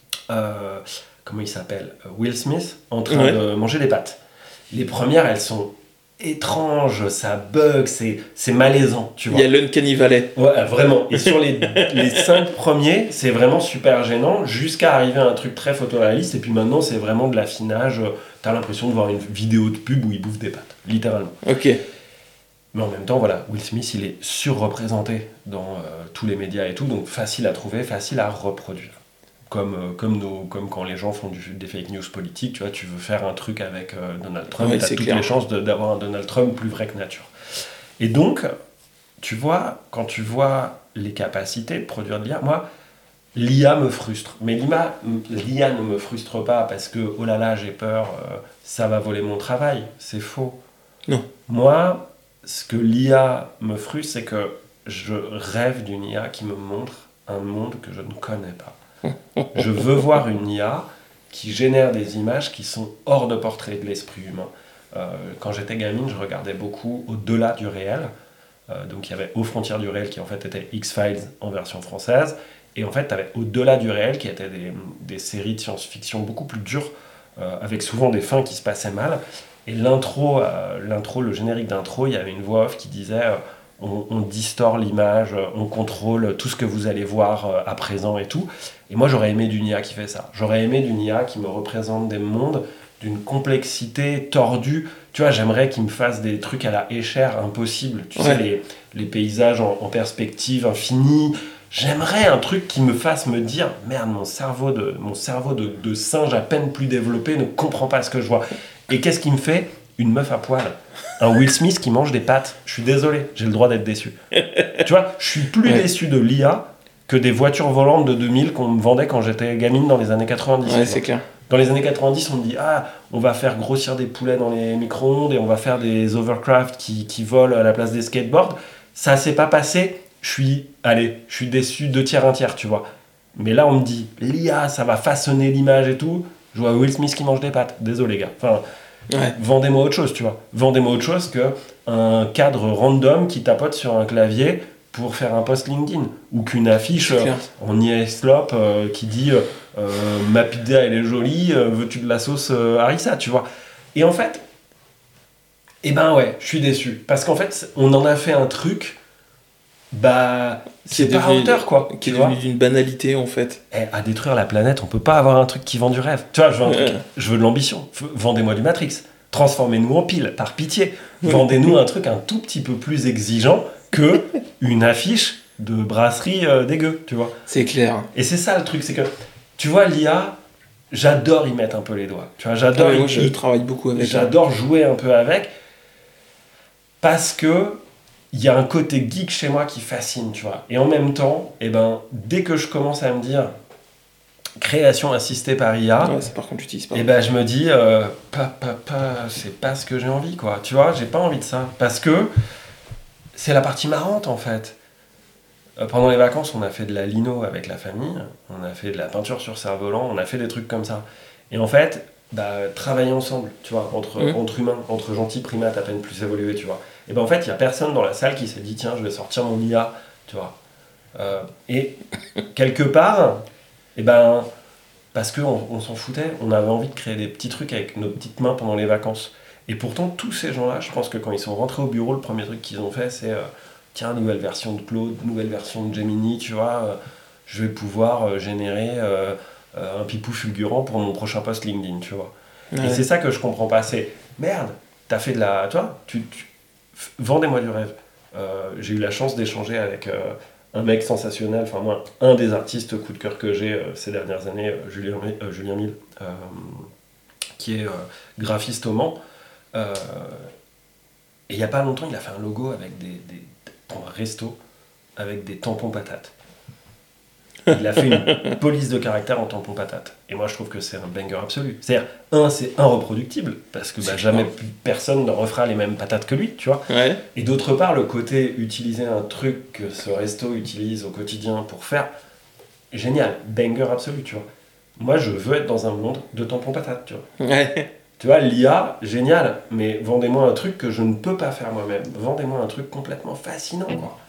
comment il s'appelle, Will Smith, en train de manger des pâtes. Les premières, elles sont étranges, ça bug, c'est malaisant, tu vois. Il y a l'Uncanny Valley. Ouais, vraiment. Et sur les 5 premiers, c'est vraiment super gênant, jusqu'à arriver à un truc très photoréaliste, et puis maintenant, c'est vraiment de l'affinage. T'as l'impression de voir une vidéo de pub où il bouffe des pâtes, littéralement. Ok. Mais en même temps, Will Smith, il est surreprésenté dans tous les médias et tout, donc facile à trouver, facile à reproduire. Comme quand les gens font des fake news politiques, tu vois, tu veux faire un truc avec Donald Trump, et tu as toutes les chances d'avoir un Donald Trump plus vrai que nature. Et donc, tu vois, quand tu vois les capacités de produire de l'IA, moi, l'IA me frustre. Mais l'IA ne me frustre pas parce que, oh là là, j'ai peur, ça va voler mon travail. C'est faux. Non. Moi, ce que l'IA me frustre, c'est que je rêve d'une IA qui me montre un monde que je ne connais pas. Je veux voir une IA qui génère des images qui sont hors de portée de l'esprit humain. Quand j'étais gamine, je regardais beaucoup Au-delà du réel. Donc il y avait Aux frontières du réel qui en fait était X-Files en version française. Et en fait, tu avais Au-delà du réel qui étaient des séries de science-fiction beaucoup plus dures, avec souvent des fins qui se passaient mal. Et l'intro, le générique d'intro, il y avait une voix off qui disait on distord l'image, on contrôle tout ce que vous allez voir à présent et tout. Et moi, j'aurais aimé d'une IA qui fait ça. J'aurais aimé d'une IA qui me représente des mondes d'une complexité tordue. Tu vois, j'aimerais qu'il me fasse des trucs à la Escher impossible. Tu sais, les paysages en perspective infinie, J'aimerais un truc qui me fasse me dire merde, mon cerveau de singe à peine plus développé ne comprend pas ce que je vois. Et qu'est-ce qui me fait ? Une meuf à poil. Un Will Smith qui mange des pâtes. Je suis désolé, j'ai le droit d'être déçu. Tu vois, je suis plus déçu de l'IA que des voitures volantes de 2000 qu'on me vendait quand j'étais gamine dans les années 90. Ouais, c'est clair. Dans les années 90, on me dit on va faire grossir des poulets dans les micro-ondes et on va faire des hovercraft qui volent à la place des skateboards. Ça s'est pas passé. Je suis déçu 2 tiers, 1 tiers, tu vois. Mais là, on me dit l'IA, ça va façonner l'image et tout. Je vois Will Smith qui mange des pâtes. Désolé, gars. Enfin, vendez-moi autre chose, tu vois. Vendez-moi autre chose qu'un cadre random qui tapote sur un clavier pour faire un post LinkedIn, ou qu'une affiche en IS-Lop qui dit ma pizza elle est jolie, veux-tu de la sauce harissa, tu vois. Et en fait, je suis déçu, parce qu'en fait on en a fait un truc c'est pas à hauteur, quoi, qui est devenu d'une banalité en fait. À détruire la planète, on peut pas avoir un truc qui vend du rêve, tu vois. Je veux de l'ambition, vendez-moi du Matrix, transformez-nous en pile, par pitié. Vendez-nous un truc un tout petit peu plus exigeant que une affiche de brasserie dégueu, tu vois. C'est clair. Et c'est ça le truc, c'est que, tu vois, l'IA, j'adore y mettre un peu les doigts. Tu vois, j'adore. Moi, je travaille beaucoup avec. J'adore jouer un peu avec, parce que il y a un côté geek chez moi qui fascine, tu vois. Et en même temps, dès que je commence à me dire création assistée par IA, c'est par contre j'utilise pas. Je me dis c'est pas ce que j'ai envie, quoi. Tu vois, j'ai pas envie de ça, parce que c'est la partie marrante, en fait. Pendant les vacances, on a fait de la lino avec la famille, on a fait de la peinture sur cerf-volant, on a fait des trucs comme ça. Et en fait, travailler ensemble, tu vois, entre humains, entre gentils primates à peine plus évolués, tu vois. Et en fait, il y a personne dans la salle qui s'est dit tiens, je vais sortir mon IA, tu vois. Et quelque part, parce qu'on s'en foutait, on avait envie de créer des petits trucs avec nos petites mains pendant les vacances. Et pourtant, tous ces gens-là, je pense que quand ils sont rentrés au bureau, le premier truc qu'ils ont fait, c'est tiens, nouvelle version de Claude, nouvelle version de Gemini, tu vois, je vais pouvoir générer un pipou fulgurant pour mon prochain post LinkedIn, tu vois. Ouais. Et c'est ça que je comprends pas, c'est merde, t'as fait de la. Toi, vendez-moi du rêve. J'ai eu la chance d'échanger avec un mec sensationnel, enfin, moi, un des artistes coup de cœur que j'ai ces dernières années, Julien Mille, qui est graphiste au Mans. Et il n'y a pas longtemps, il a fait un logo avec pour un resto avec des tampons patates. Il a fait une police de caractère en tampons patates. Et moi, je trouve que c'est un banger absolu. C'est-à-dire, c'est irreproductible, parce que jamais personne ne refera les mêmes patates que lui, tu vois. Ouais. Et d'autre part, le côté utiliser un truc que ce resto utilise au quotidien pour faire, génial, banger absolu, tu vois. Moi, je veux être dans un monde de tampons patates, tu vois. Ouais. Tu vois, l'IA, génial, mais vendez-moi un truc que je ne peux pas faire moi-même. Vendez-moi un truc complètement fascinant, quoi.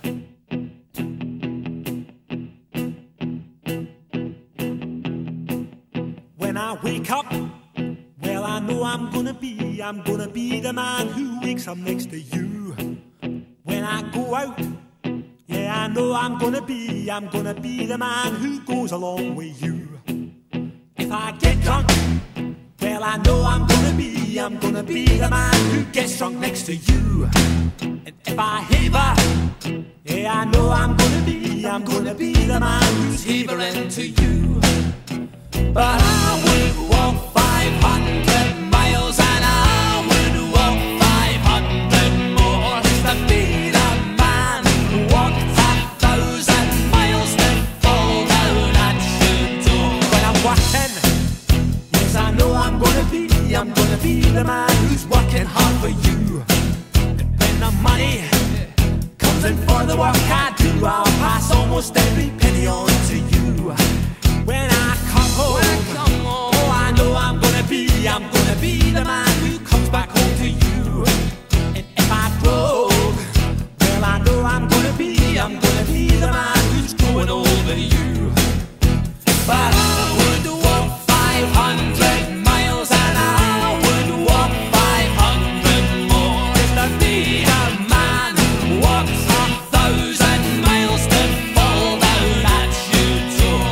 When I wake up, well, I know I'm gonna be the man who wakes up next to you. When I go out, yeah, I know I'm gonna be the man who goes along with you. If I get drunk, well, I know I'm gonna be the man who gets drunk next to you. And if I haver, yeah, I know I'm gonna be the man who's havering to you. But I would walk 500 miles and I would walk 500 more just to be the man who walked 1,000 miles to fall down at your door. When I'm walking, yes, I know I'm gonna be the man who's working hard for you. And when the money comes in for the work I do, I'll pass almost every penny on to you. When I come home, oh, I know I'm gonna be the man who comes back home to you. And if I broke, well, I know I'm gonna be the man who's growing over you. But I would walk 500 miles and I would walk 500 more just to be the man who walks 1,000 miles to fall down at your door.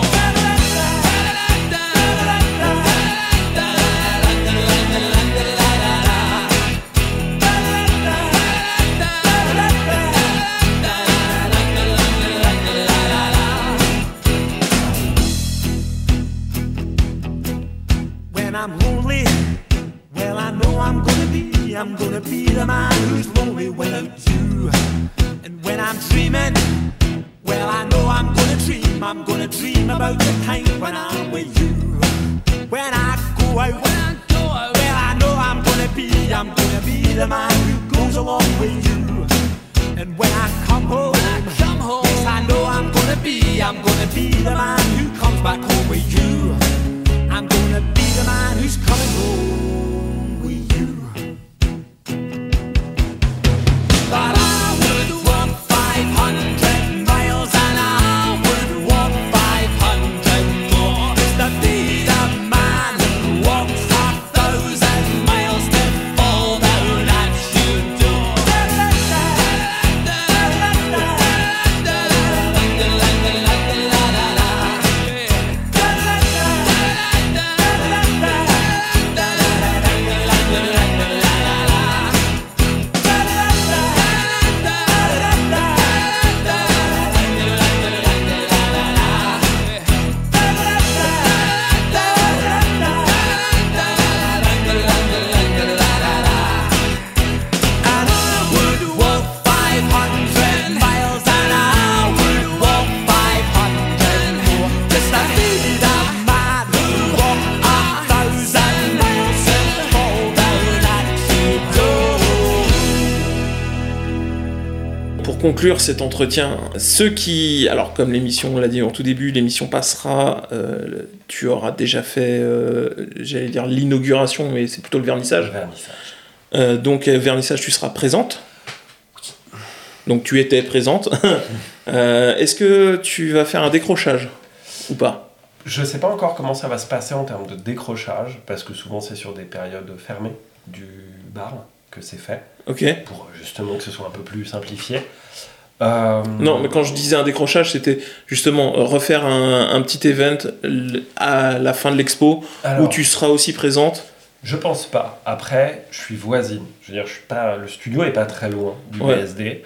you. And when I'm dreaming, well, I know I'm gonna dream about the time when I'm with you. When I go out, well, I know I'm gonna be the man who goes along with you. And when I come home, yes, I know I'm gonna be the man who comes back home with you. I'm gonna be the man who's coming home with you. But I would walk 500 miles and I would walk 500 more just to be the man who walks 1,000 miles to fall down at your door. And I would walk 500 miles and I would walk 500 more just to be the man who walked 1,000 miles and fall down at your door. Pour conclure cet entretien, ceux qui... Alors, comme l'émission, on l'a dit en tout début, l'émission passera, tu auras déjà fait, j'allais dire l'inauguration, mais c'est plutôt le vernissage. Donc, vernissage, tu seras présente. Donc, tu étais présente. Est-ce que tu vas faire un décrochage ou pas ? Je sais pas encore comment ça va se passer en termes de décrochage, parce que souvent c'est sur des périodes fermées du bar que c'est fait, Ok. pour justement que ce soit un peu plus simplifié. Non, mais quand je disais un décrochage, c'était justement refaire un petit event à la fin de l'expo Alors, où tu seras aussi présente. je pense pas. Après, je suis voisine. Je veux dire, je suis pas. Le studio est pas très loin du Ouais. BSD.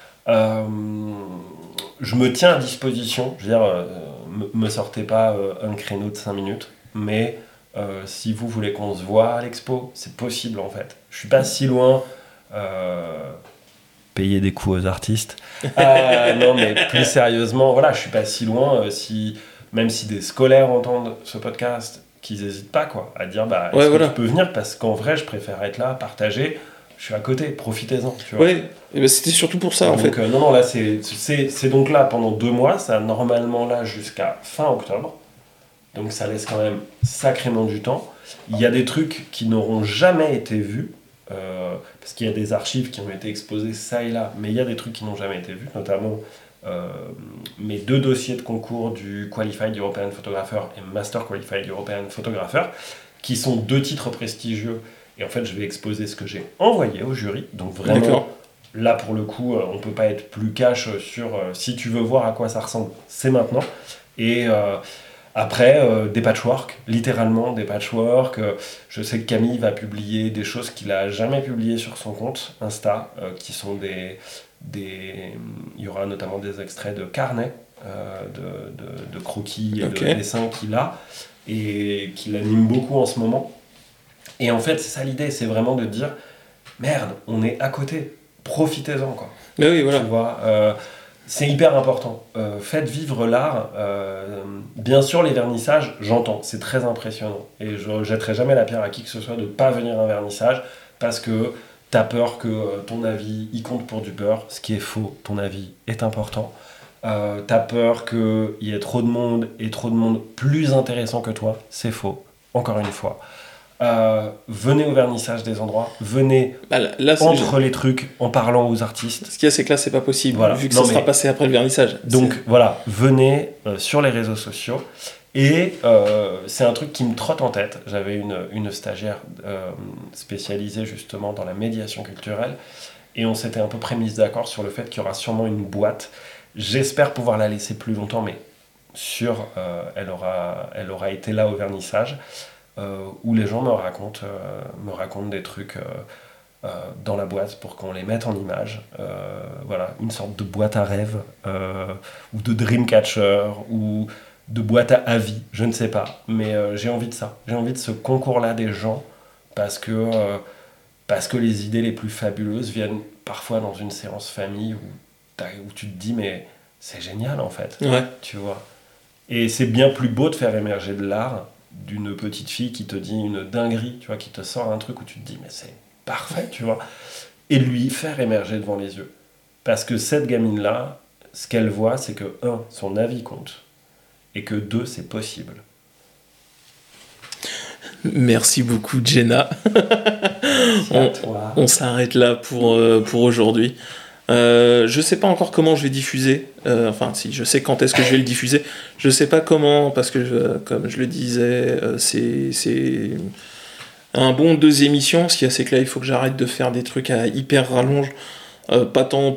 Je me tiens à disposition. Je veux dire, me sortez pas un créneau de 5 minutes. Mais si vous voulez qu'on se voit à l'expo, c'est possible en fait. Je suis pas si loin. Payer des coûts aux artistes. Non, mais plus sérieusement, voilà, je suis pas si loin. Même si des scolaires entendent ce podcast, qu'ils n'hésitent pas quoi, à dire est-ce Ouais, que voilà. tu peux venir, parce qu'en vrai, je préfère être là, partager. Je suis à côté, profitez-en. Tu vois. Ouais, et ben c'était surtout pour ça en Donc, fait. non, là, c'est donc là pendant 2 mois, ça normalement là jusqu'à fin octobre. Donc ça laisse quand même sacrément du temps. Il y a des trucs qui n'auront jamais été vus, parce qu'il y a des archives qui ont été exposées ça et là, mais il y a des trucs qui n'ont jamais été vus, notamment mes 2 dossiers de concours du Qualified European Photographer et Master Qualified European Photographer, qui sont 2 titres prestigieux. Et en fait, je vais exposer ce que j'ai envoyé au jury. Donc vraiment, D'accord. là pour le coup, on peut pas être plus cash sur si tu veux voir à quoi ça ressemble, c'est maintenant. Et après, des patchwork, littéralement des patchwork. Je sais que Camille va publier des choses qu'il a jamais publiées sur son compte Insta, qui sont il y aura notamment des extraits de carnets, de croquis et Ok. de dessins qu'il a, et qu'il anime beaucoup en ce moment. Et en fait, c'est ça l'idée, c'est vraiment de dire merde, on est à côté, profitez-en quoi. Mais oui, voilà. Tu vois, c'est hyper important. Faites vivre l'art. Bien sûr, les vernissages, j'entends, c'est très impressionnant. Et je jetterai jamais la pierre à qui que ce soit de ne pas venir à un vernissage parce que t'as peur que ton avis y compte pour du beurre, ce qui est faux. Ton avis est important. T'as peur qu'il y ait trop de monde et trop de monde plus intéressant que toi, c'est faux. Encore une fois. Venez au vernissage des endroits, venez Là, c'est entre les trucs en parlant aux artistes. ce qu'il y a, c'est que là, c'est pas possible, Voilà. vu que Non, ça sera mais- passé après le vernissage. Donc voilà, venez sur les réseaux sociaux. Et c'est un truc qui me trotte en tête. J'avais une stagiaire spécialisée justement dans la médiation culturelle. Et on s'était un peu prémise d'accord sur le fait qu'il y aura sûrement une boîte. J'espère pouvoir la laisser plus longtemps, mais elle aura été là au vernissage. Où les gens me racontent des trucs dans la boîte pour qu'on les mette en image. Voilà, une sorte de boîte à rêve, ou de dreamcatcher, ou de boîte à avis, je ne sais pas. Mais j'ai envie de ça. J'ai envie de ce concours-là des gens, parce que les idées les plus fabuleuses viennent parfois dans une séance famille où tu te dis mais c'est génial en fait, Ouais. tu vois. Et c'est bien plus beau de faire émerger de l'art d'une petite fille qui te dit une dinguerie, tu vois, qui te sort un truc où tu te dis mais c'est parfait, tu vois, et lui faire émerger devant les yeux. Parce que cette gamine-là, ce qu'elle voit, c'est que 1, son avis compte, et que 2, c'est possible. Merci beaucoup, Jenna. On s'arrête là pour aujourd'hui. Je sais pas encore comment je vais diffuser. Enfin, si, je sais quand est-ce que je vais le diffuser. Je sais pas comment, parce que, comme je le disais, c'est un bon 2 émissions. Ce qu'il y a, c'est que là, il faut que j'arrête de faire des trucs à hyper rallonge. Pas tant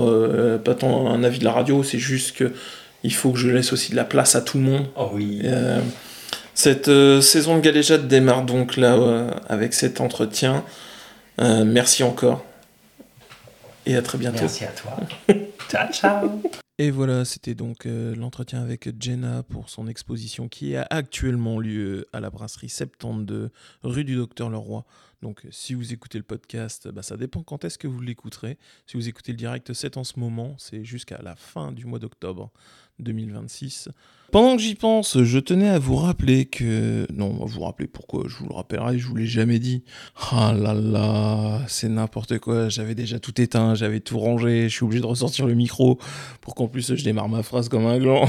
un avis de la radio, c'est juste que il faut que je laisse aussi de la place à tout le monde. Oh oui. Cette saison de Galéjade démarre donc là avec cet entretien. Merci encore. Et à très bientôt. Merci à toi. Ciao, ciao. Et voilà, c'était donc l'entretien avec Jenna pour son exposition qui a actuellement lieu à la brasserie 72, rue du Docteur Leroy. Donc si vous écoutez le podcast, ça dépend quand est-ce que vous l'écouterez. Si vous écoutez le direct, c'est en ce moment, c'est jusqu'à la fin du mois d'octobre 2026. Pendant que j'y pense, je tenais à vous rappeler que... Non, vous rappeler pourquoi, je vous le rappellerai, je vous l'ai jamais dit. Ah là là, c'est n'importe quoi, j'avais déjà tout éteint, j'avais tout rangé, je suis obligé de ressortir le micro pour qu'en plus je démarre ma phrase comme un gland.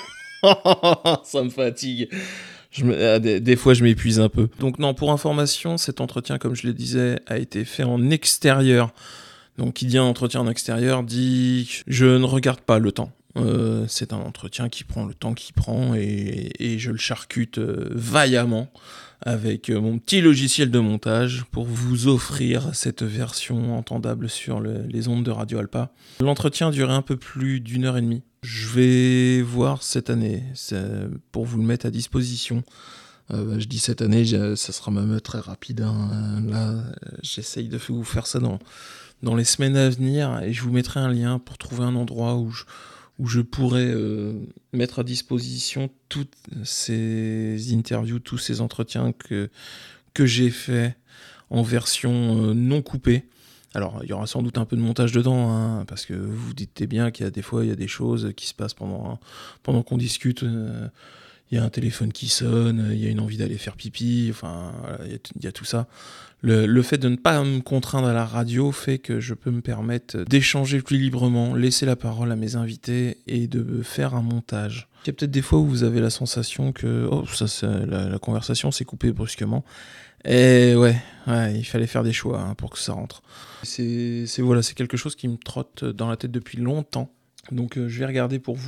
Ça me fatigue. Des fois, je m'épuise un peu. Donc non, pour information, cet entretien, comme je le disais, a été fait en extérieur. Donc qui dit un entretien en extérieur dit que je ne regarde pas le temps. C'est un entretien qui prend le temps qu'il prend et je le charcute vaillamment avec mon petit logiciel de montage pour vous offrir cette version entendable sur les ondes de Radio Alpa. L'entretien durait un peu plus d'1h30. Je vais voir cette année pour vous le mettre à disposition. Je dis cette année, ça sera même très rapide. Là, j'essaye de vous faire ça dans les semaines à venir et je vous mettrai un lien pour trouver un endroit où je pourrais mettre à disposition toutes ces interviews, tous ces entretiens que j'ai faits en version non coupée. Alors, il y aura sans doute un peu de montage dedans, hein, parce que vous vous dites bien qu'il y a des fois, il y a des choses qui se passent pendant qu'on discute. Il y a un téléphone qui sonne, il y a une envie d'aller faire pipi, enfin, il y a tout ça. Le fait de ne pas me contraindre à la radio fait que je peux me permettre d'échanger plus librement, laisser la parole à mes invités et de faire un montage. Il y a peut-être des fois où vous avez la sensation que la conversation s'est coupée brusquement. Et ouais, il fallait faire des choix pour que ça rentre. C'est quelque chose qui me trotte dans la tête depuis longtemps. Donc je vais regarder pour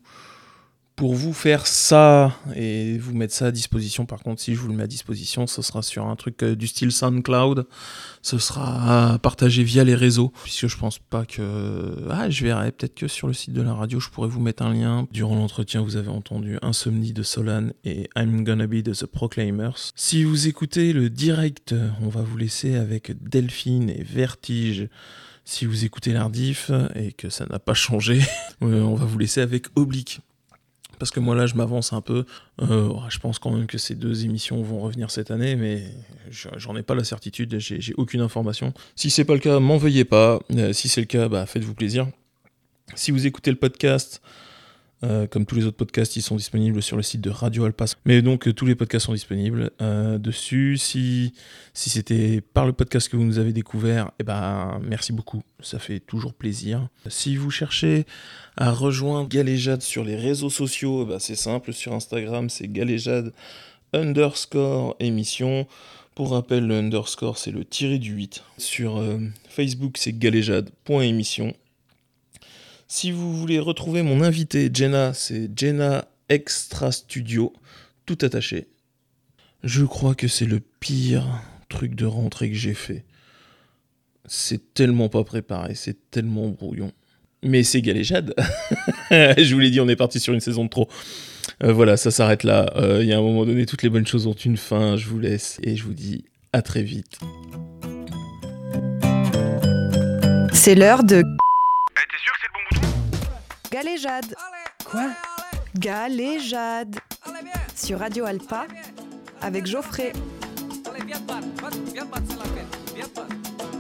vous faire ça et vous mettre ça à disposition. Par contre, si je vous le mets à disposition, ce sera sur un truc du style SoundCloud. Ce sera partagé via les réseaux. Puisque je pense pas que... je verrai. Peut-être que sur le site de la radio, je pourrais vous mettre un lien. Durant l'entretien, vous avez entendu Insomnie de Solan et I'm Gonna Be de The Proclaimers. Si vous écoutez le direct, on va vous laisser avec Delphine et Vertige. Si vous écoutez l'Ardif et que ça n'a pas changé, on va vous laisser avec Oblique. Parce que moi là je m'avance un peu, je pense quand même que ces 2 émissions vont revenir cette année, mais j'en ai pas la certitude, j'ai aucune information. Si c'est pas le cas, m'en veuillez pas, si c'est le cas, faites-vous plaisir. Si vous écoutez le podcast, comme tous les autres podcasts, ils sont disponibles sur le site de Radio Alpa. Mais donc tous les podcasts sont disponibles dessus. Si c'était par le podcast que vous nous avez découvert, merci beaucoup, ça fait toujours plaisir. Si vous cherchez à rejoindre Galéjade sur les réseaux sociaux, c'est simple, sur Instagram c'est Galéjade_émission. Pour rappel, le underscore c'est le tiré du 8. Sur Facebook c'est galéjade.émission. Si vous voulez retrouver mon invité Jenna, c'est Jenna Extra Studio, tout attaché. Je crois que c'est le pire truc de rentrée que j'ai fait. C'est tellement pas préparé, c'est tellement brouillon. Mais c'est Galéjade. Je vous l'ai dit, on est parti sur une saison de trop. Voilà, ça s'arrête là. Il y a un moment donné, toutes les bonnes choses ont une fin. Je vous laisse et je vous dis à très vite. C'est l'heure de T'es sûr que c'est le bon bouton? Galéjade. Quoi? Galéjade. Sur Radio Alpa avec Geoffrey. Allez, viens te battre, c'est la fête, viens te battre.